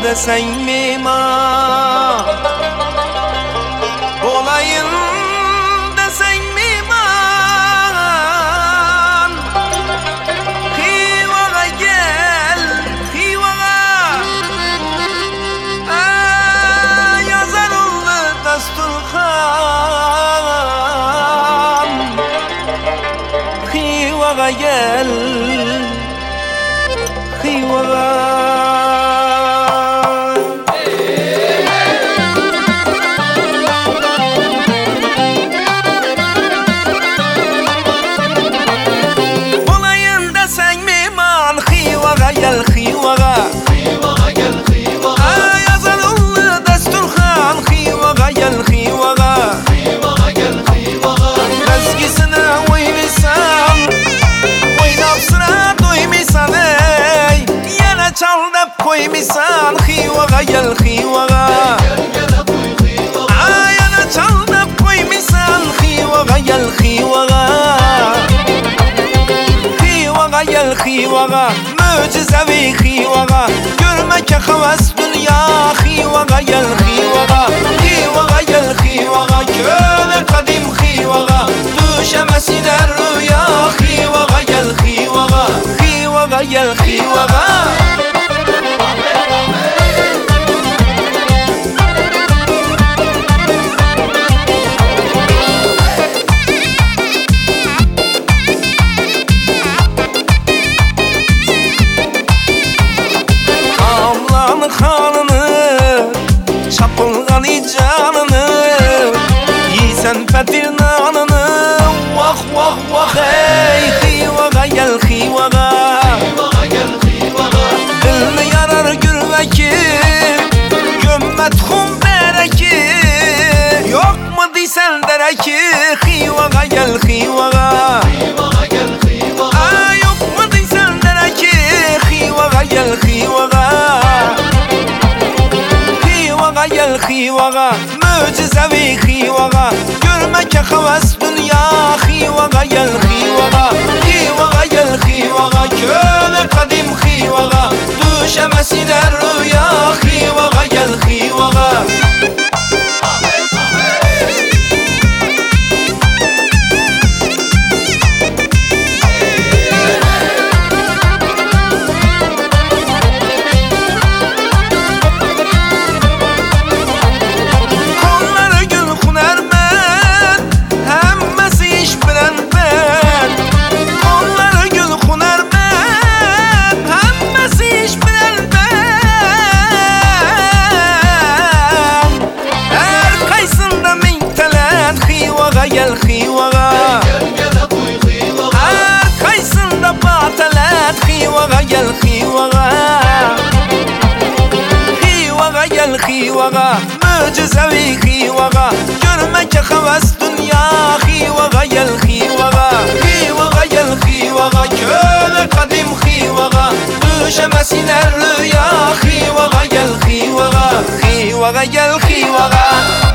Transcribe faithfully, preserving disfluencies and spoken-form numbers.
desen mimar, olayım desen mimar. Hivara gel, hivara, aa, yazar oldu dasturxan. Hivara gel, hivara. Gel hivara, hivara gel hivara. Aa, yazar oldu dasturxan. Hivara gel hivara, hivara gel hivara. Ezgisine uymisan, oynap sıra duymisan ey. Yana çal dep koymisan. Hivara gel hivara, Gel gel duy hivara. Aa, yana çal dep koymisan. Hivara gel hivara, Hivara gel hivara, mucizevi hivara. Görmek havas dünya. Hivara gel hivara, Hivara gel hivara. Köle kadim hivara, düşemesine rüya. Hivara gel hivara, Hivara gel hivara. Hanını, çapılgan canını, yiysen petir nanını. Vah vah vah ey, hivara gel hivara, Hivara gel hivara. dilini yarar gürveki, gömmet hum bereki. Yok mu diysen dereki. Hivara gel hivara, Hivara gel hivara. aa, yok mu diysen dereki. Hivara gel hivara, gel hivara, mucizevi hivara. Görmek havas dünya. Hivara gel hivara, Hivara gel hivara. Köle kadim hivara, düşemesine rüya. Hivara gel hivara. Gel hivara, Gel gel duy hivara. Erkaysında batalet. Hivara gel hivara, Hivara gel hivara, mucizevi hivara. Görmek havas dünya. Hivara gel hivara, Hivara gel hivara. Köle kadim hivara, düşemesine rüya. Hivara gel hivara, Hivara gel hivara.